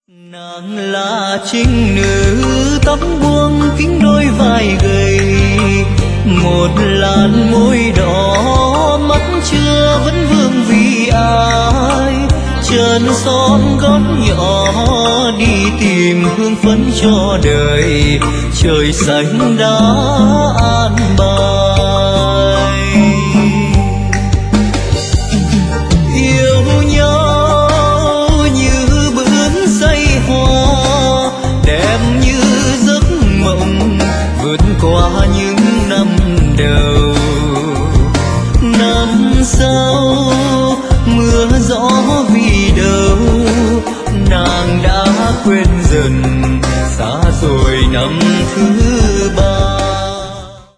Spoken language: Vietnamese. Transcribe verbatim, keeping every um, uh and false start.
Nàng là trinh nữ tóc buông kính đôi vai gầy, một làn môi đỏ mắt chưa vẫn vương vì ai. Chân son gót nhỏ đi tìm hương phấn cho đời, trời xanh đã an bài. Yêu nhau như bướm say hoa, đẹp như giấc mộng vượt qua những năm đầu. Năm sau mưa gió vì đâu, nàng đã quên dần xa rồi năm thứ